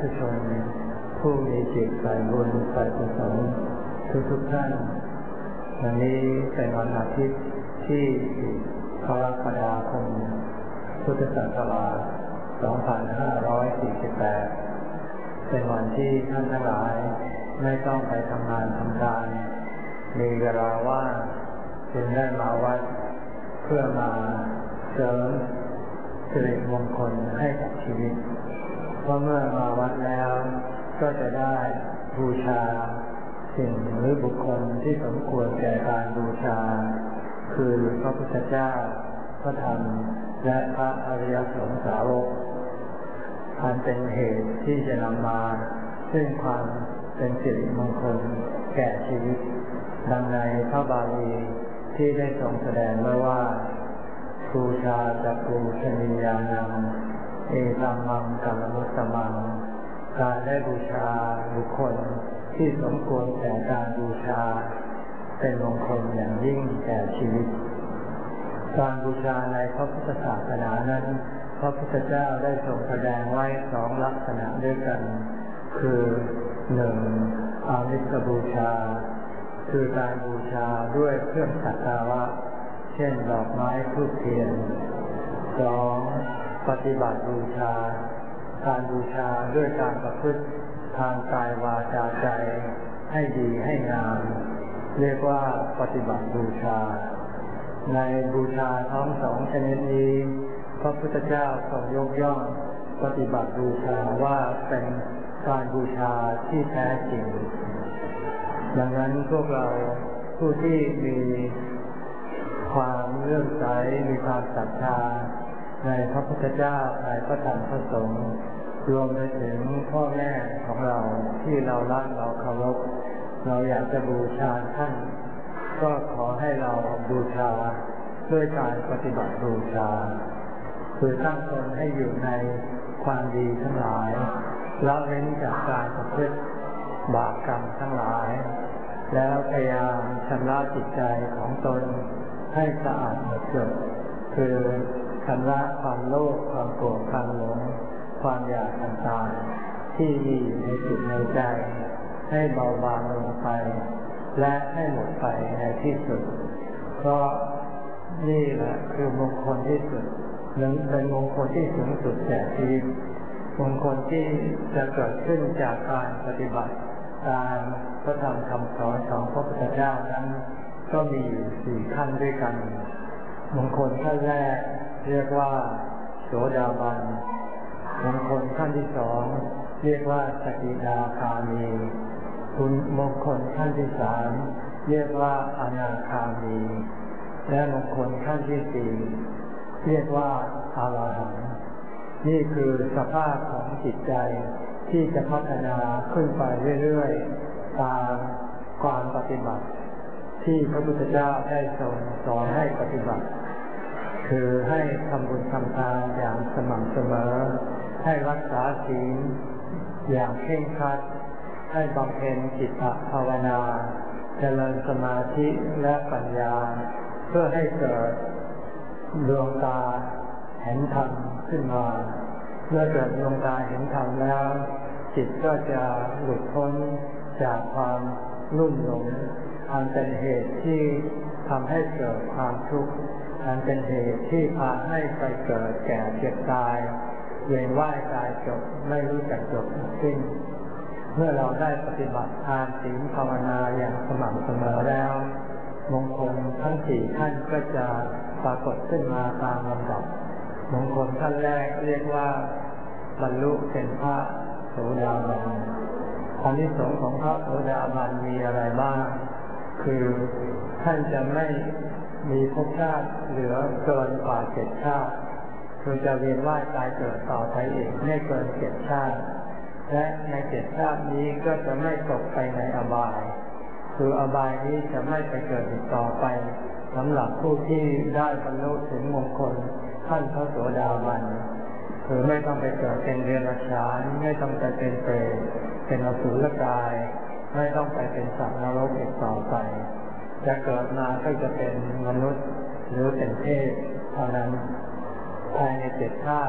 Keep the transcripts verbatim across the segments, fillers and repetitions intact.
ธุชนผู้มีจิตใส่บุญใส่กุศลทุกทุกท่านวันนี้เป็นวันอาทิตย์ที่กรกฎาคมพุทธศักราชสองพันห้าร้อยสี่สิบแปดเป็นวันที่ท่านทั้งหลายไม่ต้องไปทำงานทำการมีเวลาว่างจึงได้มาวัดเพื่อมาเสริมสิริมงคลให้กับชีวิตเพราะเมื่อมาวัดแล้วก็จะได้บูชาสิ่งหรือบุคคลที่สมควรแก่การบูชาคือพระพุทธเจ้าพระธรรมและพระอริยสงฆ์สาวกอันเป็นเหตุที่จะนำมาซึ่งความเป็นสิริมงคลแก่ชีวิตดังในพระบาลีที่ได้ทรงแสดงไว้ว่าบูชาจักขุชนียานังเอตัมมังกัลมุตตมังการได้บูชาบุคคลที่สมควรแก่การบูชาเป็นมงคลอย่างยิ่งแก่ชีวิตการบูชาในพระพุทธศาสนานั้นพระพุทธเจ้าได้ทรงแสดงไว้สองลักษณะด้วยกันคือหนึ่งอามิสบูชาคือการบูชาด้วยเครื่องสักการะเช่นดอกไม้ธูปเทียนสองปฏิบัติบูชาการบูชาด้วยการประพฤติทางกายวาจาใจให้ดีให้งามเรียกว่าปฏิบัติบูชาในบูชาทั้งสองชนิดนี้พระพุทธเจ้าทรงยกย่องปฏิบัติบูชาว่าเป็นการบูชาที่แท้จริงดังนั้นพวกเราผู้ที่มีความเลื่อมใสมีความศรัทธาในพระพุทธเจ้าในพระธรรมพระสงฆ์รวมไปถึงพ่อแม่ของเราที่เรารักเราเคารพเราอยากจะบูชาท่านก็ขอให้เราบูชาด้วยการปฏิบัติบูชาคือตั้งตนให้อยู่ในความดีทั้งหลายละเว้นจากการประพฤติบาปกรรมทั้งหลายแล้วพยายามชำระจิตใจของตนให้สะอาดหมดจดคือชำระความโลภความโกรธความหลงความอยากต่างๆที่มีในจิตในใจให้เบาบางลงไปและให้หมดไปในที่สุดเพราะนี่แหละคือมงคลที่สุดหรือเป็นมงคลที่สูงสุดแก่ชีวิตมงคลที่จะเกิดขึ้นจากการปฏิบัติตามพระธรรมคำสอนของพระพุทธเจ้านั้นก็มีอยู่สี่ขั้นด้วยกันมงคลขั้นแรกเรียกว่าโสดาบันมงคลขั้นที่สองเรียกว่าสกิทาคามีมงคลขั้นที่สามเรียกว่าอนาคามีและมงคลขั้นที่สี่เรียกว่าอรหันต์นี่คือสภาพของจิตใจที่จะพัฒนาขึ้นไปเรื่อยๆตามความปฏิบัติที่พระพุทธเจ้าได้ทรงสอนให้ปฏิบัติคือให้ทำบุญทำทานอย่างสม่ำเสมอให้รักษาศีลอย่างเคร่งครัดให้บำเพ็ญจิตตภาวนาเจริญสมาธิและปัญญาเพื่อให้เกิดดวงตาเห็นธรรมขึ้นมาเมื่อเกิดดวงตาเห็นธรรมแล้วจิตก็จะหลุดพ้นจากความลุ่มหลงอันเป็นเหตุที่ทำให้เกิดความทุกข์อันเป็นเหตุที่พาให้ไปเกิดแก่เจ็บตายเวียนว่ายตายจบไม่รู้จักจบสิ้นเมื่อเราได้ปฏิบัติทานศีลภาวนาอย่างสม่ำเสมอแล้วมงคลทั้งสี่ขั้นก็จะปรากฏขึ้นมาตามลำดับมงคลขั้นแรกเรียกว่าบรรลุเป็นพระโสดาบันอานิสงส์ของพระโสดาบันมีอะไรบ้างคือท่านจะไม่มีภพชาติเหลือเกินกว่าเจ็ดชาติคือจะเวียนว่ายตายเกิดต่อไปอีกไม่เกินเจ็ดชาติและในเจ็ดชาตินี้ก็จะไม่ตกไปในอบายคืออบายนี้จะไม่ไปเกิดอีกต่อไปสำหรับผู้ที่ได้บรรลุถึงมงคลขั้นพระโสดาบันคือไม่ต้องไปเกิดเป็นเดรัจฉานไม่ต้องไปเป็นเปรตเป็นอสุรกายไม่ต้องไปเป็นสัตว์นรกอีกต่อไปจะเกิดมาก็จะเป็นมนุษย์หรือเป็นเทพเท่านั้นภายในเจ็ดชาติ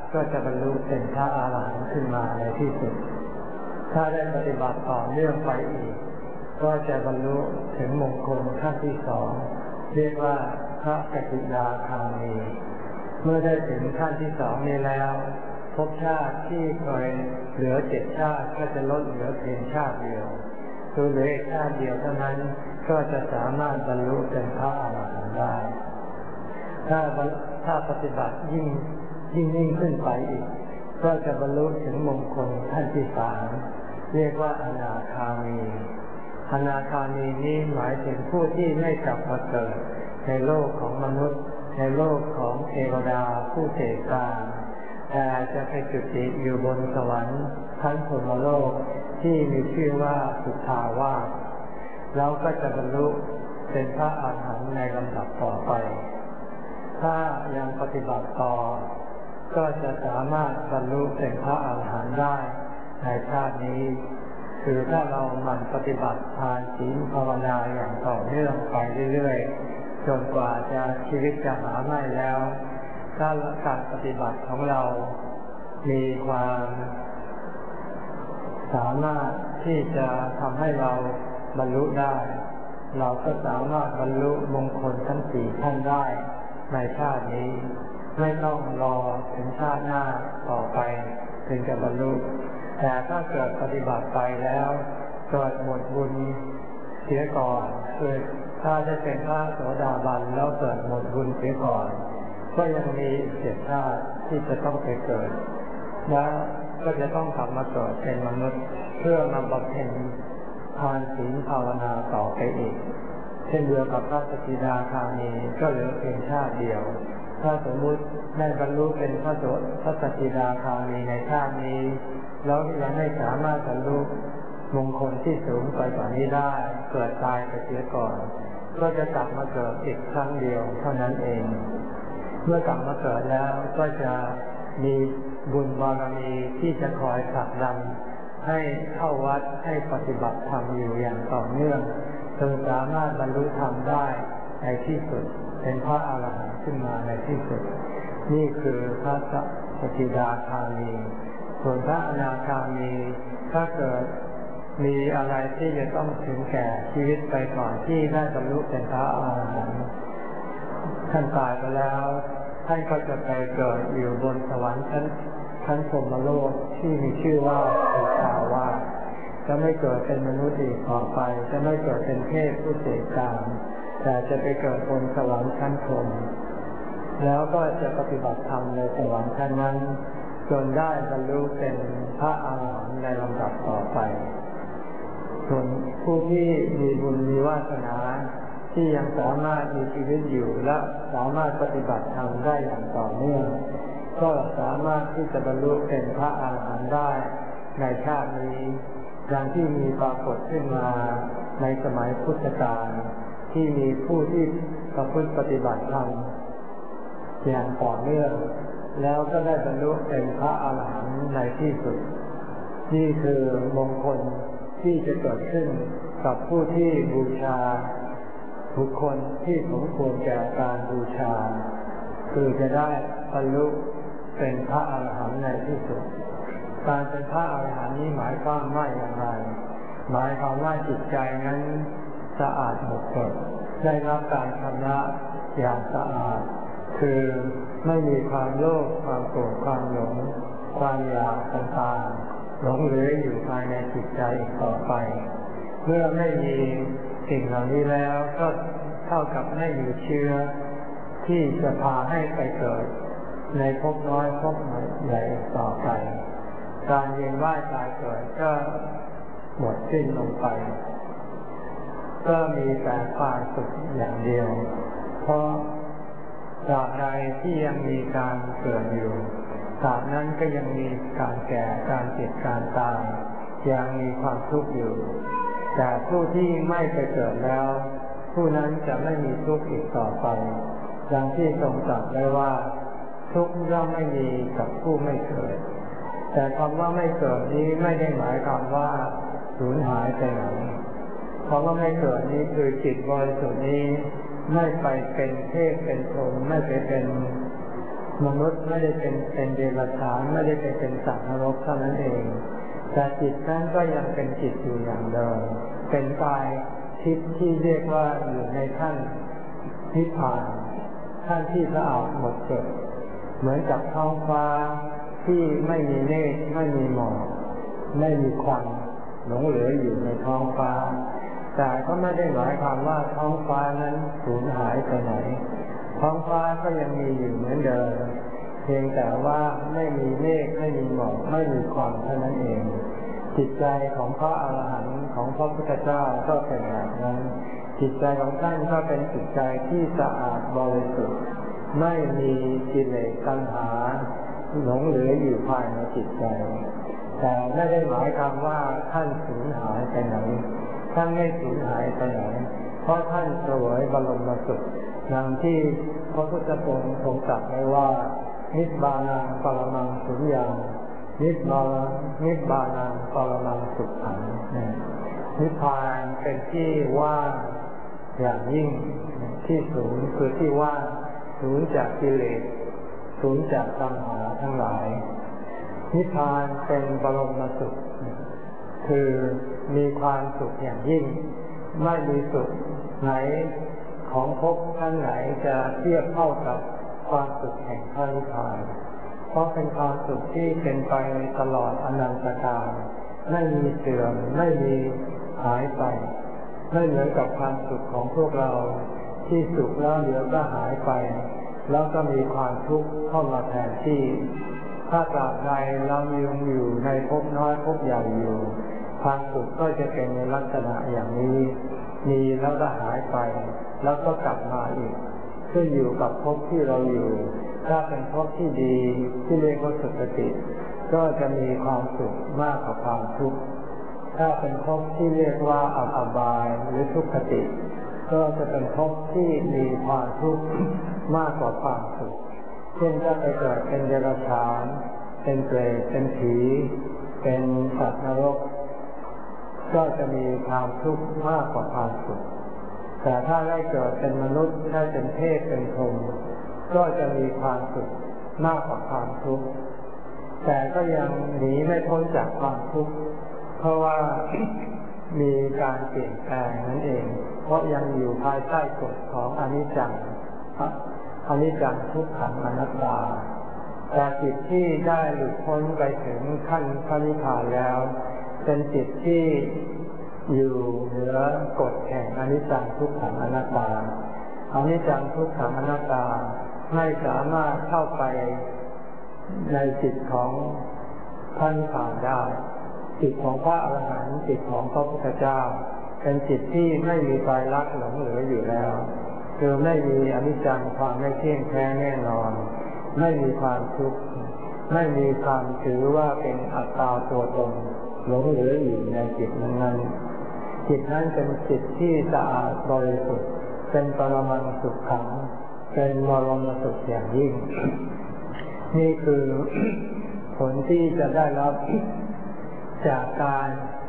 ก็จะบรรลุเป็นพระอรหันต์ขึ้นมาในที่สุดถ้าได้ปฏิบัติต่อเนื่องไปอีกก็จะบรรลุถึงมงคลขั้นที่สองเรียกว่าพระสกิทาคามีเมื่อได้ถึงขั้นที่สองนี้แล้วภพชาติที่เคยเหลือเจ็ดชาติก็จะลดเหลือเพียงชาติเดียวคือเหลืออีกชาติเดียวเท่านั้นก็จะสามารถบรรลุเป็นพระอรหันต์ได้ถ้าถ้าปฏิบัติยิ่งยิ่งยิ่งขึ้นไปอีกก็จะบรรลุถึงมงคลขั้นที่สามเรียกว่าอนาคามีอนาคามีนี้หมายถึงผู้ที่ไม่กลับมาเกิดในโลกของมนุษย์ในโลกของเทวดาผู้เสกสรรแต่จะไปจุติอยู่บนสวรรค์ชั้นพรหมโลกที่มีชื่อว่าสุทธาวาสแล้วก็จะบรรลุเป็นพระอรหันต์ในลำดับต่อไปถ้ายังปฏิบัติต่อก็จะสามารถบรรลุเป็นพระอรหันต์ได้ในชาตินี้คือถ้าเราหมั่นปฏิบัติทานศีลภาวนาอย่างต่อเนื่องไปเรื่อยๆจนกว่าจะชีวิตจะหาไม่แล้วถ้าการปฏิบัติของเรามีความสามารถที่จะทำให้เราบรรลุได้เราก็สามารถบรรลุมงคลทั้งสี่ท่านได้ในชาตินี้ไม่ต้องรอถึงชาติหน้าต่อไปถึงจะบรรลุแต่ถ้าเกิดปฏิบัติไปแล้วเกิดหมดบุญเสียก่อนคือถ้าได้เป็นพระโสดาบันแล้วเกิดหมดบุญเสียก่อนก็ยังมีเจ็ดชาติที่จะต้องไปเกิดและก็จะต้องกลับมาเกิดเป็นมนุษย์เพื่อมาบำเพ็ญทานศีลภาวนาต่อไปอีกเช่นเดียวกับพระสกิทาคามีก็เหลือเพียงชาติเดียวถ้าสมมุติได้บรรลุเป็นพระโสพระสกิทาคามีในชาตินี้แล้วยังไม่สามารถบรรลุมงคลที่สูงไปกว่านี้ได้เกิดตายไปเสียก่อนก็จะกลับมาเกิดอีกครั้งเดียวเท่านั้นเองเมื่อกลับมาเกิดแล้วก็จะมีบุญบารมีที่จะคอยผลักดันให้เข้าวัดให้ปฏิบัติธรรมอยู่อย่างต่อเนื่องจนสามารถบรรลุธรรมได้ในที่สุดเป็นพระอรหันต์ขึ้นมาในที่สุดนี่คือพระสกิทาคามีส่วนพระอนาคามีถ้าเกิดมีอะไรที่จะต้องถึงแก่ชีวิตไปก่อนที่ได้บรรลุเป็นพระอรหันต์ท่านตายไปแล้วท่านก็จะไปเกิดอยู่บนสวรรค์ชั้นชั้นพรหมโลกที่มีชื่อว่าสุทธาวาสจะไม่เกิดเป็นมนุษย์อีกต่อไปจะไม่เกิดเป็นเทพผู้เสกสรรแต่จะไปเกิดบนสวรรค์ชั้นพรหมแล้วก็จะปฏิบัติธรรมในสวรรค์ชั้นนั้นจนได้บรรลุเป็นพระอรหันต์ในลำดับต่อไปส่วนผู้ที่มีบุญมีวาสนาที่ยังสามารถมีชีวิตอยู่และสามารถปฏิบัติธรรมได้อย่างต่อเนื่องก็สามารถที่จะบรรลุเป็นพระอรหันต์ได้ในชาตินี้ดังที่มีปรากฏขึ้นมาในสมัยพุทธกาลที่มีผู้ที่ประพฤติปฏิบัติธรรมอย่างต่อเนื่องแล้วก็ได้บรรลุเป็นพระอรหันต์ในที่สุดนี่คือมงคลที่จะเกิดขึ้นกับผู้ที่บูชาบุคคลที่สมควรแก่การบูชาคือจะได้บรรลุเป็นพระอรหันต์ในที่สุดการเป็นพระอรหันต์นี้หมายความว่าอย่างไรหมายความว่าจิตใจนั้นสะอาดหมดจดได้รับการชำระอย่างสะอาดคือไม่มีความโลภความโกรธความหลงความอยากต่างๆหลงเหลืออยู่ภายในจิตใจอีกต่อไปเมื่อไม่มีสิ่งเหล่านี้แล้วก็เท่ากับไม่มีเชื้อที่จะพาให้ไปเกิดในภพน้อยภพใหญ่ต่อไปการเวียนว่ายตายเกิดก็หมดสิ้นลงไปก็มีแต่ความสุขอย่างเดียวเพราะตราบใดที่ยังมีการเกิดอยู่ตราบนั้นก็ยังมีการแก่การเจ็บการตายยังมีความทุกข์อยู่แต่ผู้ที่ไม่ไปเกิดแล้วผู้นั้นจะไม่มีทุกข์อีกต่อไปดังที่ทรงตรัสไว้ว่าทุกข์ย่อมไม่มีกับผู้ไม่เกิดแต่คำว่าไม่เกิดนี้ไม่ได้หมายความว่าสูญหายไปไหนคำว่าไม่เกิดนี้คือจิตบริสุทธิ์นี้ไม่ไปเป็นเทพเป็นพรหมไม่ไปเป็นมนุษย์ไม่ได้เป็นเป็นเดรัจฉานไม่ได้เป็นเป็นสัตว์นรกเท่านั้นเองแต่จิตนั้นก็ยังเป็นจิตอยู่อย่างเดิมเป็นกายทิพย์ที่เรียกว่าอยู่ในขั้นนิพพานขั้นที่สะอาดหมดจดเหมือนกับท้องฟ้าที่ไม่มีเมฆไม่มีหมอกไม่มีควันหลงเหลืออยู่ในท้องฟ้าแต่ก็ไม่ได้หมายความว่าท้องฟ้านั้นสูญหายไปไหนท้องฟ้าก็ยังมีอยู่เหมือนเดิมเพียงแต่ว่าไม่มีเมฆไม่มีหมอกไม่มีควันเท่านั้นเองจิตใจของพระอรหันต์ของพระพุทธเจ้าก็เป็นแบบนั้นจิตใจของท่านก็เป็นจิตใจที่สะอาดบริสุทธิ์ไม่มีกิเลสตัณหาหลงเหลืออยู่ภายในจิตใจแต่ไม่ได้หมายความว่าท่านสูญหายไปไหนท่านไม่สูญหายไปไหนเพราะท่านเสวยบรมสุขดังที่พระพุทธองค์ทรงตรัสไว้ว่านิพพานังปรมังสุญญังนิพพานังนิพพานังปรมังสุขขังนิพพานเป็นที่ว่างอย่างยิ่งที่สูงคือที่ว่างสูญจากกิเลสสูญจากตัณหาทั้งหลายนิพพานเป็นบรมสุขคือมีความสุขอย่างยิ่งไม่มีสุขไหนของภพทั้งไหนจะเทียบเท่ากับความสุขแห่งพระนิพพานเพราะเป็นความสุขที่เป็นไปตลอดอนันตกาลไม่มีเสื่อมไม่มีหายไปไม่เหมือนกับความสุขของพวกเราที่สุขแล้วเดี๋ยวก็หายไปแล้วก็มีความทุกข์เข้ามาแทนที่ถ้าตราบใดเรายังอยู่ในภพน้อยภพใหญ่อยู่ความสุขก็จะเป็นในลักษณะอย่างนี้มีแล้วก็หายไปแล้วก็กลับมาอีกขึ้นอยู่กับภพที่เราอยู่ถ้าเป็นภพที่ดีที่เรียกว่าสุคติก็จะมีความสุขมากกว่าความทุกข์ถ้าเป็นภพที่เรียกว่าอบายหรือทุกขติก็จะเป็นภพที่มีความทุกข์มากกว่าความสุขเช่นถ้าไปเกิดเป็นเดรัจฉานเป็นเปรตเป็นผีเป็นสัตว์นรกก็จะมีความทุกข์มากกว่าความสุขแต่ถ้าได้เกิดเป็นมนุษย์ได้เป็นเทพเป็นพรหมก็จะมีความสุขมากกว่าความทุกข์แต่ก็ยังหนีไม่พ้นจากความทุกข์เพราะว่า มีการเปลี่ยนแปลงนั่นเองเพราะยังอยู่ภายใต้กฎของอนิจจังอนิจจังทุกขังอนัตตาแต่จิตที่ได้หลุดพ้นไปถึงขั้นพระนิพพานแล้วเป็นจิตที่อยู่เหนือกฎแห่งอนิจจังทุกขังอนัตตาอนิจจังทุกขังอนัตตาไม่สามารถเข้าไปในจิตของพระนิพพานได้จิตของพระอรหันต์จิตของพระพุทธเจ้าเป็นจิตที่ไม่มีไตรลักษณ์หลงเหลืออยู่แล้วคือไม่มีอนิจจังความไม่เที่ยงแท้แน่นอนไม่มีความทุกข์ไม่มีความถือว่าเป็นอัตตาตัวตนหลงเหลืออยู่ในจิตนั้นๆจิตนั้นเป็นจิตที่สะอาดบริสุทธิ์เป็นปรมังสุขขังเป็นบรมสุขอย่างยิ่งนี่คือผลที่จะได้รับจากการ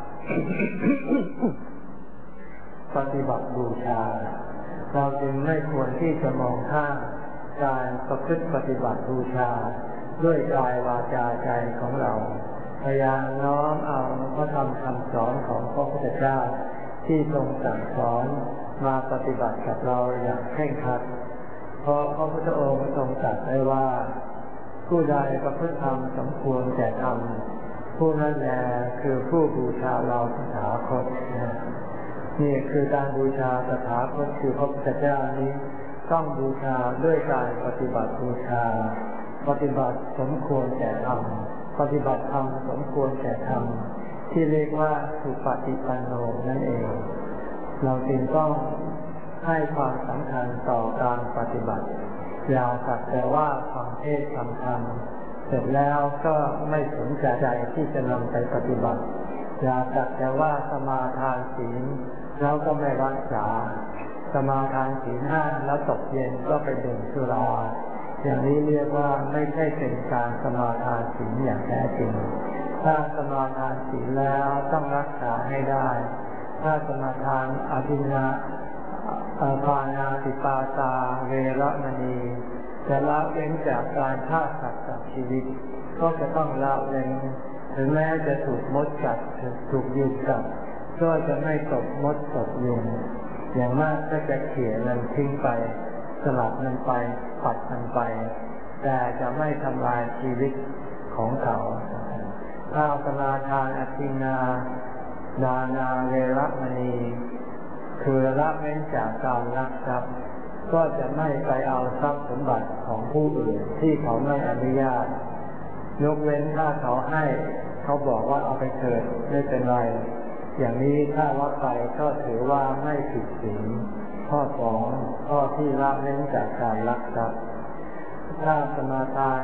ปฏิบัติบูชาเราจึงไม่ควรที่จะมองข้ามการประพฤติปฏิบัติบูชาด้วยกายวาจาใจของเราพยายามน้อมเอาพระธรรมคำสอนของพระพุทธเจ้าที่ทรงสั่งสอนมาปฏิบัติกับเราอย่างเคร่งครัดเพราะพระพุทธองค์ทรงตรัสไว้ว่าผู้ใดประพฤติธรรมสมควรแก่ธรรมผู้นั้นแลคือผู้บูชาเราตถาคตนี่คือการบูชาตถาคตคือพระพุทธเจ้านี้ต้องบูชาด้วยการปฏิบัติบูชาปฏิบัติสมควรแก่ธรรมปฏิบัติธรรมสมควรแก่ธรรมที่เรียกว่าสุปฏิปันโนนั่นเองเราจึงต้องให้ความสำคัญต่อการปฏิบัติอย่าสักแต่ว่าฟังเทศน์ฟังธรรมเสร็จแล้วก็ไม่สนใจที่จะนำไปปฏิบัติอย่าสักแต่ว่าสมาทานศีลแล้วก็ไม่รักษาสมาทานศีลห้าแล้วตกเย็นก็ไปดื่มสุราอย่างนี้เรียกว่าไม่ใช่เป็นการสมาทานศีลอย่างแท้จริงถ้าสมาทานศีลแล้วต้องรักษาให้ได้ถ้าสมาทานอภิญญาปานาติปาตาเวรมณีจะละเว้นจากการฆ่าสัตว์ตัดชีวิตก็จะต้องละเว้นถึงแม้จะถูกมดกัดถูกยุงกัดก็จะไม่ตบมดตบยุงอย่างมากก็จะเขี่ยมันทิ้งไปสลัดมันไปปัดมันไปแต่จะไม่ทำลายชีวิตของเขาถ้าสมาทานอธินาดานาเวรมณีคือละเว้นจากการลักทรัพย์ก็จะไม่ไปเอาทรัพย์สมบัติของผู้อื่นที่เขาไม่อนุญาตยกเว้นถ้าเขาให้เขาบอกว่าเอาไปเถิดไม่เป็นไรอย่างนี้ถ้าละไปก็ถือว่าไม่ผิดศีลข้อสองข้อที่ละเว้นจากการลักทรัพย์ถ้าสมาทาน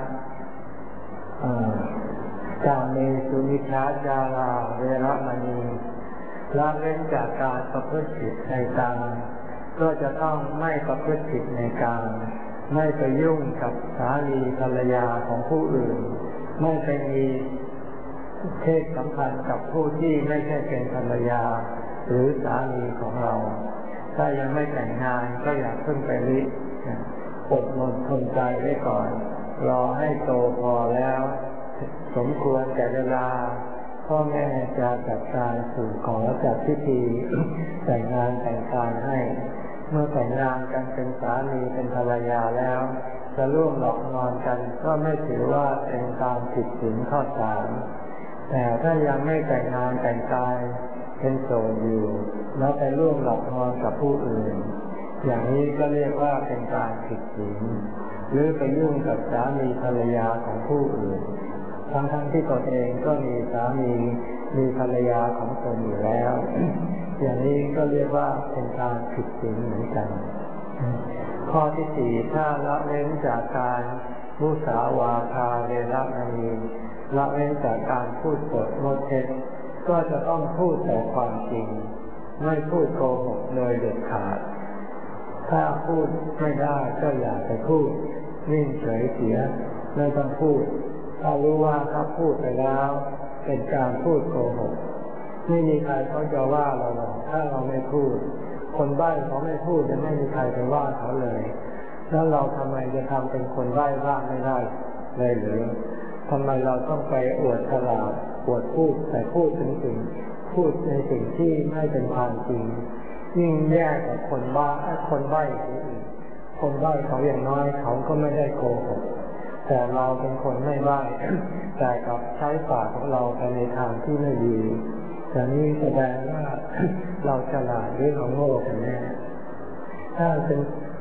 กาเมสุมิจฉาจาราเวรมณีละเว้นจากการประพฤติผิดในกามก็จะต้องไม่ประพฤติผิดในกามไม่ไปยุ่งกับสามีภรรยาของผู้อื่นไม่ไปมีเพศสัมพันธ์กับผู้ที่ไม่ใช่เป็นภรรยาหรือสามีของเราถ้ายังไม่แต่งงานก็อย่าเพิ่งไปริอดทนทนใจไว้ก่อนรอให้โตพอแล้วสมควรแก่เวลาพ่อแม่จะจัดการสู่ขอจัดพิธีแต่งงานแต่งการให้เมื่อแต่งงานกันเป็นสามีเป็นภรรยาแล้วจะร่วมหลับนอนกันก็ไม่ถือว่าเป็นการผิดศีลข้อสามแต่ถ้ายังไม่แต่งงานแต่งกายเป็นโสดอยู่แล้วไปร่วมหลับนอนกับผู้อื่นอย่างนี้ก็เรียกว่าเป็นการผิดศีลหรือไปยุ่งกับสามีภรรยาของผู้อื่นทั้งทั้งที่ตนเองก็มีสามีมีภรรยาของตนอยู่แล้วอย่างนี้ก็เรียกว่าเป็นการผิดศีลเหมือนกันข้อที่สี่ถ้าละเว้นจากการมุสาวาทาเวรมณีละเว้นจากการพูดปดมดเท็จก็จะต้องพูดแต่ความจริงไม่พูดโกหกโดยเด็ดขาดถ้าพูดไม่ได้ก็อย่าไปพูดนิ่งเฉยเสียไม่ต้องพูดถ้ารู้ว่าถ้าพูดไปแล้วเป็นการพูดโกหกไม่มีใครเขาจะว่าเราหรอกถ้าเราไม่พูดคนใบ้เขาไม่พูดจะไม่มีใครไปว่าเขาเลยแล้วเราทำไมจะทำเป็นคนใบ้บ้างไม่ได้เลยหรือทำไมเราต้องไปอวดฉลาดอวดพูดแต่พูดถึงสิ่งพูดในสิ่งที่ไม่เป็นความจริงยิ่งแย่กว่าคนบ้าคนใบ้อีกคนใบ้เขาอย่างน้อยเขาก็ไม่ได้โกหกแต่เราเป็นคนไม่ใบ้แต่กับใช้ปากของเราไปในทางที่ไม่ดีแต่นี้แสดงว่าเราฉลาดหรือเราโง่กันแน่ถ้าเป็น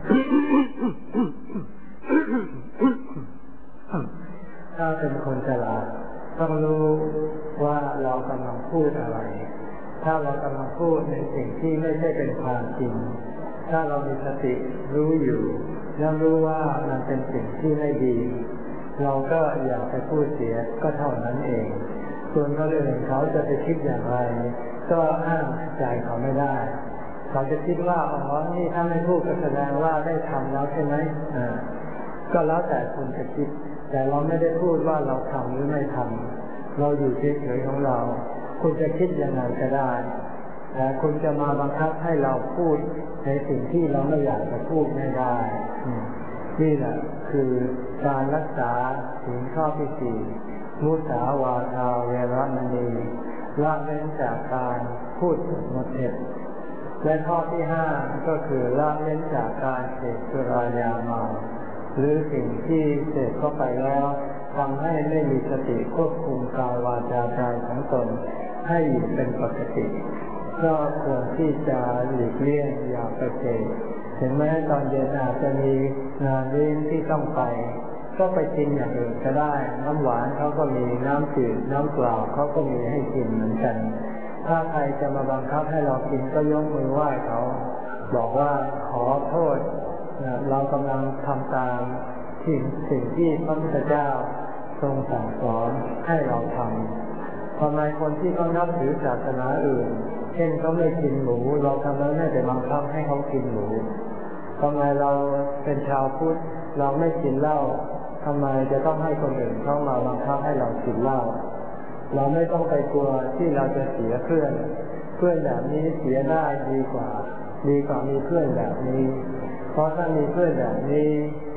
ถ้าเป็นคนฉลาดต้องรู้ว่าเรากำลังพูดอะไรถ้าเรากำลังพูดในสิ่งที่ไม่ใช่เป็นความจริงถ้าเรามีสติรู้อยู่แล้วรู้ว่ามันเป็นสิ่งที่ไม่ดีเราก็อย่าไปพูดเสียก็เท่านั้นเองส่วนคนอื่นเขาจะไปคิดอย่างไรก็อ้างใจเขาไม่ได้เขาจะคิดว่าอ๋อนี่ถ้าไม่พูดก็แสดงว่าได้ทำแล้วใช่ไหมอ่าก็แล้วแต่คุณจะคิดแต่เราไม่ได้พูดว่าเราทำหรือไม่ทำเราอยู่เฉยๆของเราคุณจะคิดยังไงก็ได้แต่คุณจะมาบังคับให้เราพูดในสิ่งที่เราไม่อยากจะพูดไม่ได้นี่แหละคือการรักษาศีลข้อที่สี่มุสาวาทาเวรมณีละเว้นจากการพูดมดเท็จและข้อที่ห้าก็คือละเว้นจากการเสพสุรายาเมาหรือสิ่งที่เสพเข้าไปแล้วทำให้ไม่มีสติควบคุมกายวาจาใจของตนให้อยู่เป็นปกติก็ควรที่จะหลีกเลี่ยงอย่าไปเสพถึงแม้ตอนเย็นอาจจะมีงานเลี้ยงที่ต้องไปก็ไปกินอย่างอื่นก็ได้น้ำหวานเขาก็มีน้ำจืดน้ำเปล่าเขาก็มีให้กินเหมือนกันถ้าใครจะมาบังคับให้เรากินก็ยกมือไหว้เขาบอกว่าขอโทษเรากำลังทำตามที่สิ่งที่พระพุทธเจ้าทรงสั่งสอนให้เราทำทำไมคนที่เขานับถือศาสนาอื่นเช่นเขาไม่กินหมูเราทำไมไม่ไปบังคับให้เขากินหมูทำไมเราเป็นชาวพุทธเราไม่กินเหล้าทำไมจะต้องให้คนอื่นเข้ามาบังคับให้เรากินเหล้าเราไม่ต้องไปกลัวที่เราจะเสียเพื่อนเพื่อนแบบนี้เสียได้ดีกว่าดีกว่ามีเพื่อนแบบนี้เพราะถ้ามีเพื่อนแบบนี้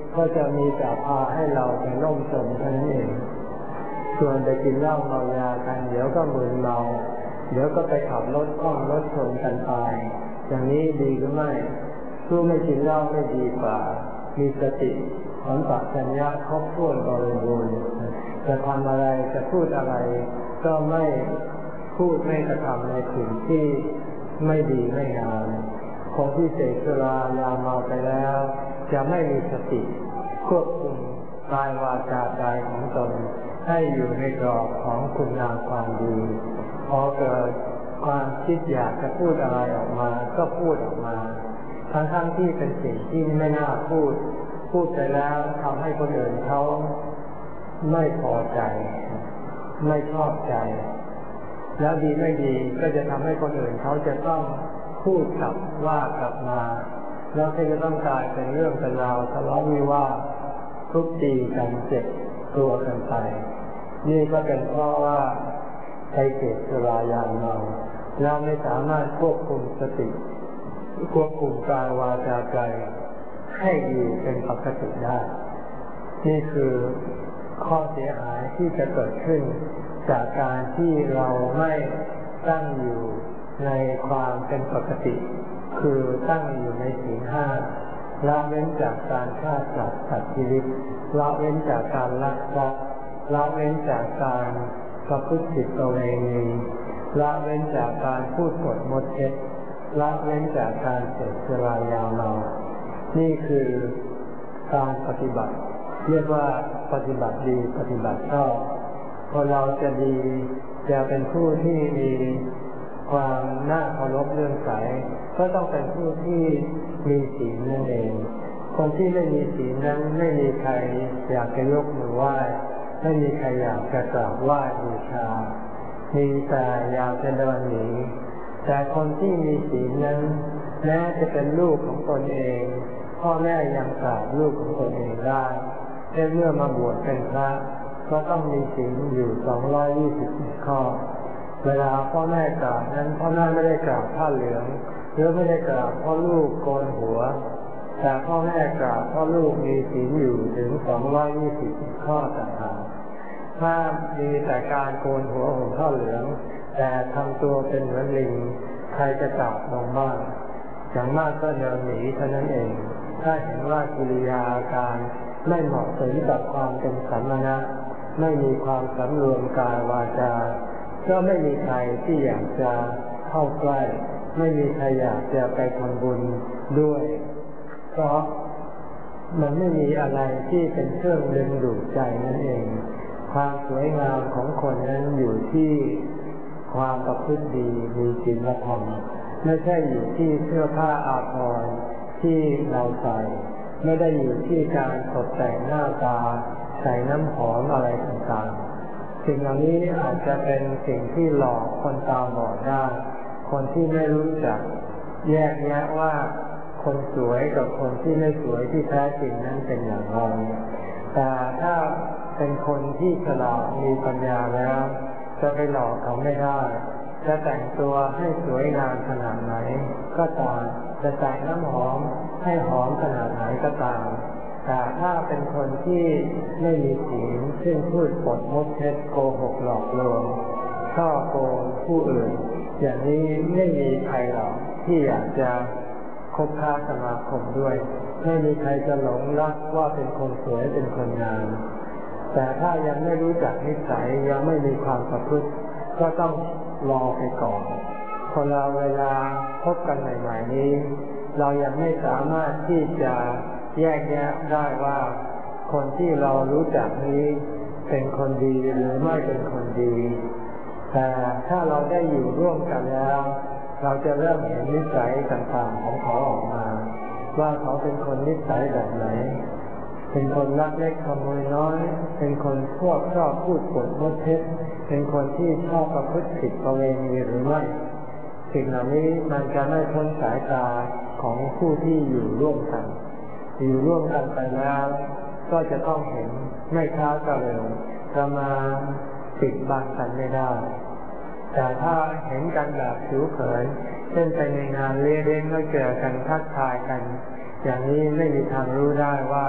ก็จะมีแต่พาให้เราไปล่มจมเท่านั้นเองส่วนไปกินเหล้าเมายากันเดี๋ยวก็มึนเมาเดี๋ยวก็ไปขับรถคล่อมรถชนกันตายอย่างนี้ดีหรือไม่สู้ไม่กินเหล้าไม่ดีกว่ามีสติสัมปชัญญะครบถ้วนบริบูรณ์จะทำอะไรจะพูดอะไรก็ไม่พูดไม่กระทำในสิ่งที่ไม่ดีไม่งามคนที่เสพสุรายาเมาไปแล้วจะไม่มีสติควบคุมกายวาจาใจของตนให้อยู่ในกรอบของคุณงามความดีพอเกิดความคิดอยากจะพูดอะไรออกมาก็พูดออกมาทั้งๆที่เป็นสิ่งที่ไม่น่าพูดพูดไปแล้วทำให้คนอื่นเขาไม่พอใจไม่ชอบใจแล้วดีไม่ดีก็จะทำให้คนอื่นเขาจะต้องพูดกลับว่ากลับมาแล้วก็จะต้องกลายเป็นเรื่องเป็นราวทะเลาะวิวาททุบตีกันเจ็บตัวกันไปนี่ก็เป็นเพราะว่าไปเสพสุรายาเมาเราไม่สามารถควบคุมสติควบคุมกายวาจาใจให้อยู่เป็นปกติได้นี่คือข้อเสียหายที่จะเกิดขึ้นจากการที่เราไม่ตั้งอยู่ในความเป็นปกติคือตั้งอยู่ในศีลห้าละเว้นจากการฆ่าสัตว์ตัดชีวิตละเว้นจากการลักทรัพย์ละเว้นจากการประพฤติผิดประเวณีละเว้นจากการพูดปดมดเท็จละเว้นจากการเสพสุรายาเมานี่คือการปฏิบัติเรียกว่าปฏิบัติดีปฏิบัติชอบพอเราจะดีจะเป็นผู้ที่มีความน่าเคารพเลื่อมใสก็ต้องเป็นผู้ที่มีศีลนั่นเองคนที่ไม่มีศีลนั้นไม่มีใครอยากจะยกมือไหว้ไม่มีใครอยากจะกราบไหว้บูชามีแต่อยากจะเดินหนีแต่คนที่มีศีลนั้นแม้จะเป็นลูกของตนเองพ่อแม่ยังกราบลูกของตนเองได้แต่เมื่อมาบวชเป็นพระก็ต้องมีศีลอยู่สองร้อยยี่สิบข้อเวลาพ่อแม่กราบนั้นพ่อแม่ไม่ได้กราบผ้าเหลืองหรือไม่ได้กราบพ่อลูกโกนหัวแต่พ่อแม่กราบพ่อลูกมีศีลอยู่ถึงสองร้อยยี่สิบข้อต่างหากถ้ามีแต่การโกนหัวห่มผ้าเหลืองแต่ทำตัวเป็นเหมือนลิงใครจะกราบลงบ้างอย่างมากก็เดินหนีเท่านั้นเองถ้าเห็นว่ากิริยาอาการไม่เหมาะสมกับความเป็นสามณะไม่มีความสำรวมกายวาจาก็ไม่มีใครที่อยากจะเข้าใกล้ไม่มีใครอยากจะไปทำบุญด้วยเพราะมันไม่มีอะไรที่เป็นเครื่องดึงดูดใจนั่นเองความสวยงามของคนนั้นอยู่ที่ความประพฤติดีมีศีลธรรมไม่ใช่อยู่ที่เสื้อผ้าอาภรณ์ที่เราใส่ไม่ได้อยู่ที่การตกแต่งหน้าตาใส่น้ำหอมอะไรต่างๆสิ่งเหล่านี้อาจจะเป็นสิ่งที่หลอกคนตาบอดได้คนที่ไม่รู้จักแยกแยะว่าคนสวยกับคนที่ไม่สวยที่แท้จริงนั้นเป็นอย่างไรแต่ถ้าเป็นคนที่ฉลาดมีปัญญาแล้วจะไปหลอกเขาไม่ได้จะแต่งตัวให้สวยงามขนาดไหนก็ตามจะใส่น้ำหอมให้หอมขนาดไหนก็ตามแต่ถ้าเป็นคนที่ไม่มีศีลเช่นพูดปดมดเท็จโกหกหลอกลวงช่อโกงผู้อื่นอย่างนี้ไม่มีใครหรอกที่อยากจะคบค้าสมาคมด้วยไม่มีใครจะหลงรักว่าเป็นคนสวยเป็นคนงามแต่ถ้ายังไม่รู้จักนิสัยยังไม่มีความประพฤติก็ต้องรอไปก่อนคนเราเวลาพบกันใหม่ๆนี้เรายังไม่สามารถที่จะแยกแยะได้ว่าคนที่เรารู้จักนี้เป็นคนดีหรือไม่เป็นคนดีแต่ถ้าเราได้อยู่ร่วมกันแล้วเราจะเริ่มเห็นนิสัยต่างๆของเขาออกมาว่าเขาเป็นคนนิสัยแบบไหนเป็นคนลักเล็กขโมยน้อยเป็นคนพวกชอบพูดปดมดเท็จเป็นคนที่ชอบประพฤติผิดประเวณีหรือไม่สิ่งเหล่านี้มันจะไม่พ้นสายตาของผู้ที่อยู่ร่วมกันอยู่ร่วมกันไปแล้วก็จะต้องเห็นไม่ช้าก็เร็วจะมาปิดบังกันไม่ได้แต่ถ้าเห็นกันแบบผิวเผินเช่นไปในงานเลี้ยงแล้วเจอกันทักทายกันอย่างนี้ไม่มีทางรู้ได้ว่าใ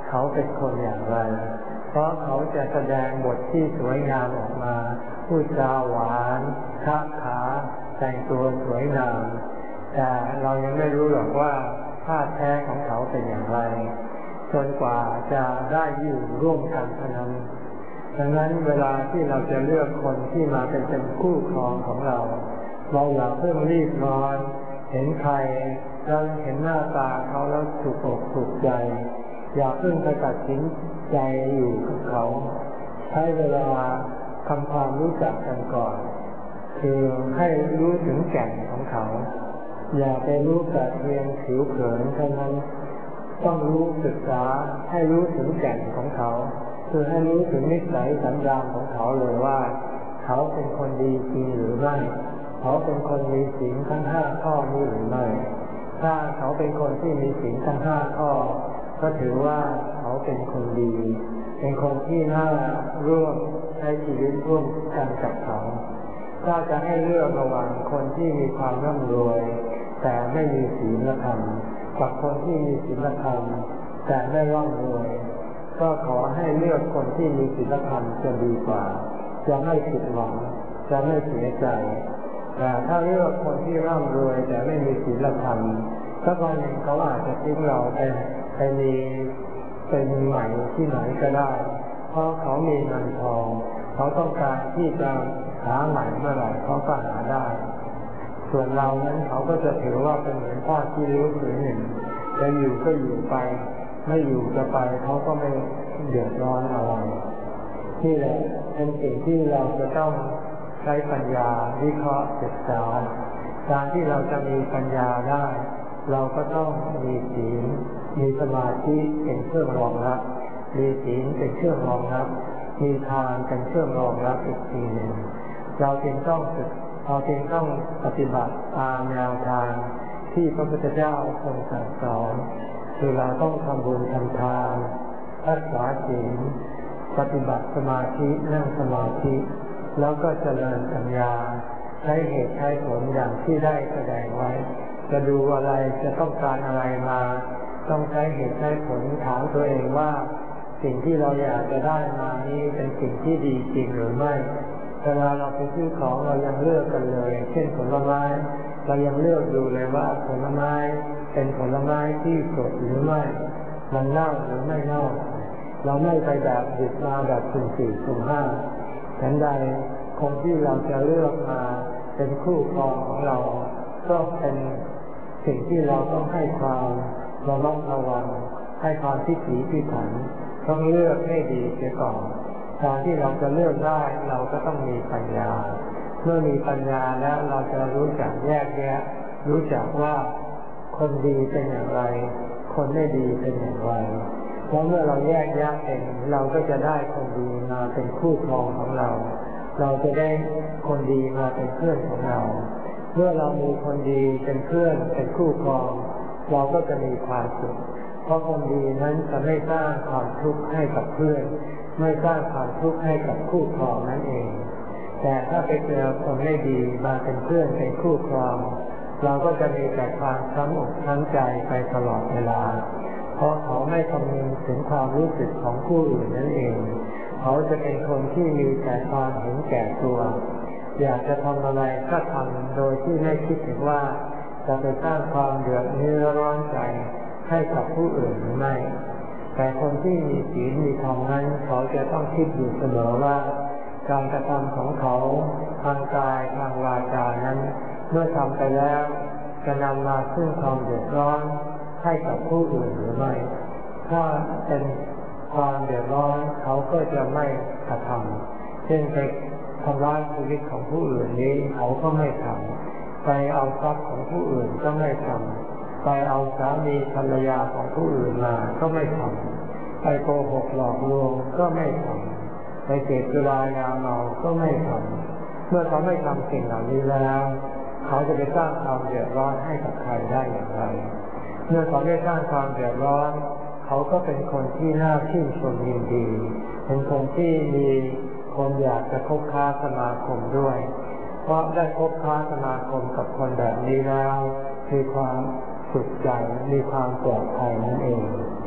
เขาเป็นคนอย่างไรเพราะเขาจะแสดงบทที่สวยงามออกมาพูดจาหวานค้าขาแต่งตัวสวยงามแต่เรายังไม่รู้หรอกว่าท่าแท้ของเขาเป็นอย่างไรจนกว่าจะได้อยู่ร่วมกันเท่านั้นดังนั้นเวลาที่เราจะเลือกคนที่มาเป็นเป็นคู่ครองของเราเราอย่าเพิ่งรีบร้อนเห็นใครเราเห็นหน้าตาเขาแล้วถูกอกถูกใจอย่าเพิ่งไปตัดสินใจอยู่กับเขาใช้เวลาทำความรู้จักกันก่อนคือให้รู้ถึงแก่นของเขาอย่าไปรู้แต่เพียงผิวเผินเท่านั้นต้องรู้ศึกษาให้รู้ถึงแก่นของเขาคือให้รู้ถึงนิสัยสันดานของเขาเลยว่าเขาเป็นคนดีจริงหรือไม่เขาเป็นคนมีศีลทั้งห้าข้อนี้หรือไม่ถ้าเขาเป็นคนที่มีศีลทั้งห้าข้อก็ถือว่าเขาเป็นคนดีเป็นคนที่น่าร่วมใช้ชีวิตร่วมกันกับเขาถ้าจะให้เลือกระหว่างคนที่มีความร่ำรวยแต่ไม่มีศีลธรรมกับคนที่มีศีลธรรมแต่ไม่ร่ำรวยก็ขอให้เลือกคนที่มีศีลธรรมจะดีกว่าจะไม่ผิดหวังจะไม่เสียใจแต่ถ้าเลือกคนที่ร่ำรวยแต่ไม่มีศีลธรรมสักวันหนึ่งเขาอาจจะทิ้งเราไปไปมีเป็นใหม่ที่ไหนก็ได้เพราะเขามีเงินทองเขาต้องการที่จะหาใหม่เมื่อไหร่เขาก็หาได้ส่วนเรานั้นเขาก็จะถือว่าเป็นเหมือนพ่อที่รู้หรือหนึ่งจะอยู่ก็อยู่ไปไม่อยู่จะไปเขาก็ไม่เดือดร้อนอะไรนี่แหละเป็นสิ่งที่เราจะต้องใช้ปัญญาวิเคราะห์ศึกษาการที่เราจะมีปัญญาได้เราก็ต้องมีศีลมีสมาธิเป็นเครื่องรองรับมีศีลเป็นเครื่องรองรับมีทานเป็นเครื่องรองรับอีกทีหนึ่งเราจึงต้องฝึกเราจึงต้องปฏิบัติตามแนวทางที่พระพุทธเจ้าทรงสั่งสอนคือเราต้องทำบุญทำทานรักษาศีลปฏิบัติสมาธินั่งสมาธิแล้วก็เจริญปัญญาใช้เหตุใช้ผลอย่างที่ได้แสดงไว้จะดูอะไรจะต้องการอะไรมาต้องใช้เหตุใช้ผลถามตัวเองว่าสิ่งที่เราอยากจะได้มานี้เป็นสิ่งที่ดีจริงหรือไม่เวลาเราไปซื้อของเรายังเลือกกันเลยเช่นผลไม้เรายังเลือกดูเลยว่าผลไม้เป็นผลไม้ที่สดหรือไม่มันเน่าหรือไม่เน่าเราไม่ไปแบบหยิบมาแบบสุ่มสี่สุ่มห้าฉันใดคงที่เราจะเลือกมาเป็นคู่ครองของเราก็เป็นสิ่งที่เราต้องให้ความระมัดระวังให้ความพิถีพิถันต้องเลือกให้ดีเสียก่อนการที่เราจะเลือกได้เราก็ต้องมีปัญญาเมื่อมีปัญญาแล้วเราจะรู้จักแยกแยะรู้จักว่าคนดีเป็นอย่างไรคนไม่ดีเป็นอย่างไรแล้วเมื่อเราแยกแยะเป็นเราก็จะได้คนดีมาเป็นคู่ครองของเราเราจะได้คนดีมาเป็นเพื่อนของเราเมื่อเรามีคนดีเป็นเพื่อนเป็นคู่ครองเราก็จะมีความสุขเพราะคนดีนั้นจะไม่สร้างความทุกข์ให้กับเพื่อนไม่สร้างความทุกข์ให้กับคู่ครองนั่นเองแต่ถ้าไปเจอคนไม่ดีมาเป็นเพื่อนเป็นคู่ครองเราก็จะมีแต่ความช้ำอกช้ำใจไปตลอดเวลาเพราะเขาไม่คำนึงถึงความรู้สึกของผู้อื่นนั่นเองเขาจะเป็นคนที่มีแต่ความเห็นแก่ตัวอยากจะทำอะไรก็ทำโดยที่ไม่คิดถึงว่าจะไปสร้างความเดือดเนื้อร้อนใจให้กับผู้อื่นหรือไม่แต่คนที่มีศีลมีธรรมนั้นเขาจะต้องคิดอยู่เสมอว่าการกระทำของเขาทางกายทางวาจานั้นเมื่อทำไปแล้วจะนำมาซึ่งความเดือดร้อนให้กับผู้อื่นหรือไม่ถ้าเป็นความเดือดร้อนเขาก็จะไม่กระทำเช่นไปทำร้ายชีวิตของผู้อื่นนี้เขาก็ไม่ทำไปเอาทรัพย์ของผู้อื่นก็ไม่ทำไปเอาสามีภรรยาของผู้อื่นมาก็ไม่ทำไปโกหกหลอกลวงก็ไม่ทำไปเสพสุรายาเมาก็ไม่ทำเมื่อเขาไม่ทำสิ่งเหล่านี้แล้วเขาจะไปสร้างความเดือดร้อนให้กับใครได้อย่างไรเมื่อเขาได้สร้างความเดือดร้อนเขาก็เป็นคนที่น่าชื่นชมยินดีเป็นคนที่มีคนอยากจะคบค้าสมาคมด้วยเพราะได้คบค้าสมาคมกับคนแบบนี้แล้วมีความสุขใจมีความปลอดภัยนั่นเอง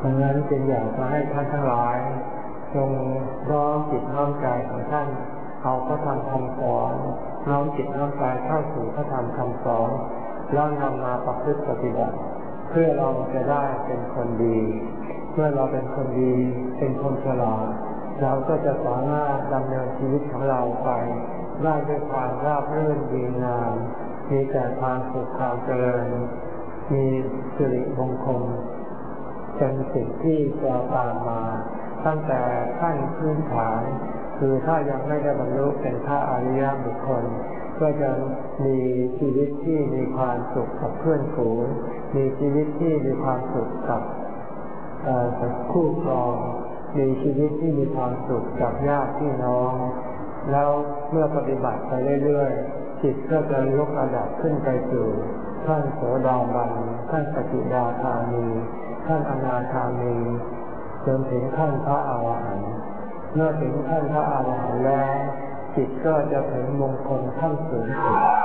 ดังนั้นจึงอยากจะให้ท่านทั้งหลายจงน้อมจิตน้อมใจของท่านเอาพระธรรมคำสอนน้อมจิตน้อมใจเข้าสู่พระธรรมคำสอนแล้วนำมาประพฤติปฏิบัติเพื่อเราจะได้เป็นคนดีเมื่อเราเป็นคนดีเป็นคนฉลาดเราก็จะสามารถดำเนินชีวิตของเราไปได้ด้วยความราบรื่นดีงามมีแต่ความสุขความเจริญมีสิริมงคลเป็นสิ่งที่จะตามมาตั้งแต่ขั้นพื้นฐานคือถ้ายังไม่ได้บรรลุเป็นพระอริยบุคคลก็จะมีชีวิตที่มีความสุขกับเพื่อนฝูงมีชีวิตที่มีความสุขกับคู่ครองมีชีวิตที่มีความสุขกับญาติพี่น้องแล้วเมื่อปฏิบัติไปเรื่อยๆจิตก็จะยกระดับขึ้นไปสู่ขั้นโสดาบันขั้นสกิทาคามีขั้นอนาคามีจนถึงขั้นพระอรหันต์เมื่อถึงขั้นพระอรหันต์แล้วจิตก็จะถึงมงคลขั้นสูงสุด